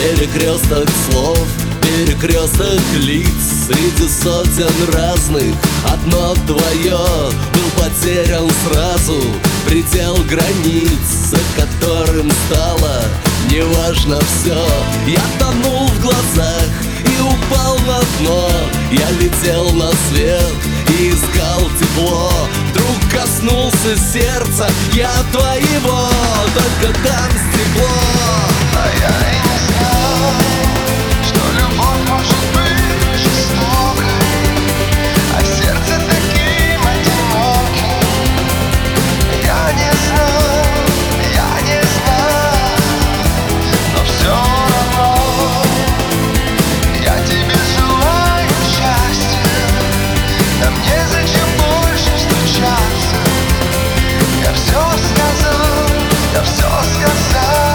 Перекресток слов, перекресток лиц, среди сотен разных одно твое. Был потерян сразу предел границ, за которым стало неважно все. Я тонул в глазах и упал на дно. Я летел на свет и искал тепло. Вдруг коснулся сердца я твоего, только там стекло. А я и не знал, что любовь может быть жестокой, а сердце таким одиноким. Я не знал, но все равно я тебе желаю счастья. Нам незачем больше встречаться. Я все сказал, я все сказал.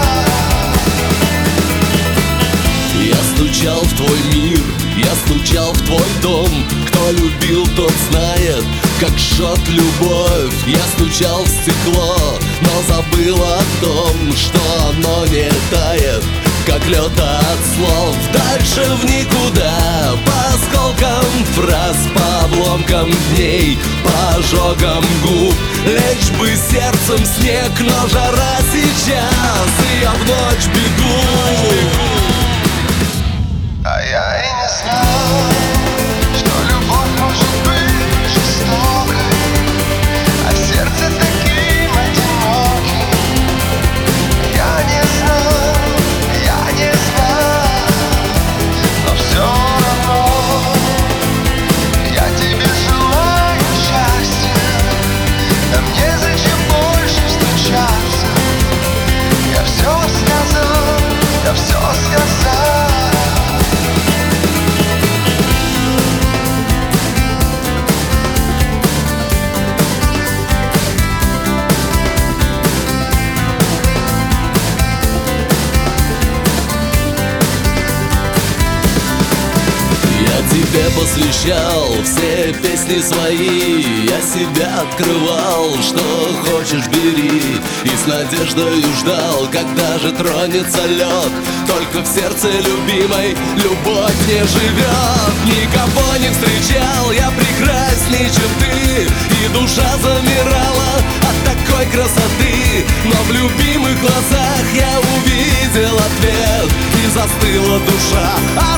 Я стучал в твой мир, я стучал в твой дом. Кто любил, тот знает, как жжет любовь. Я стучал в стекло, но забыл о том, что оно не тает, как лед от слов. Дальше в никуда, по осколкам фраз, по обломкам дней, по ожогам губ. Лечь бы сердцем снег, но жара сейчас, и я в ночь бегу. А я и не знал, что любовь может быть жестокой, а сердце таким одиноким. Я не знал, но все равно я тебе желаю счастья. Нам незачем больше встречаться. Я все сказал, я все сказал. Тебе посвящал все песни свои. Я себя открывал, что хочешь бери. И с надеждой ждал, когда же тронется лед. Только в сердце любимой любовь не живет. Никого не встречал я прекрасней, чем ты, и душа замирала от такой красоты. Но в любимых глазах я увидел ответ, и застыла душа.